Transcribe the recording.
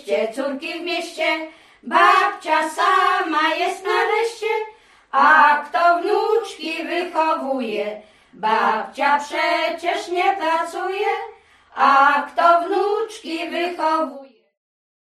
mieście, córki w mieście, babcia sama jest nareszcie, a kto wnuczki wychowuje? Babcia przecież nie pracuje, a kto wnuczki wychowuje?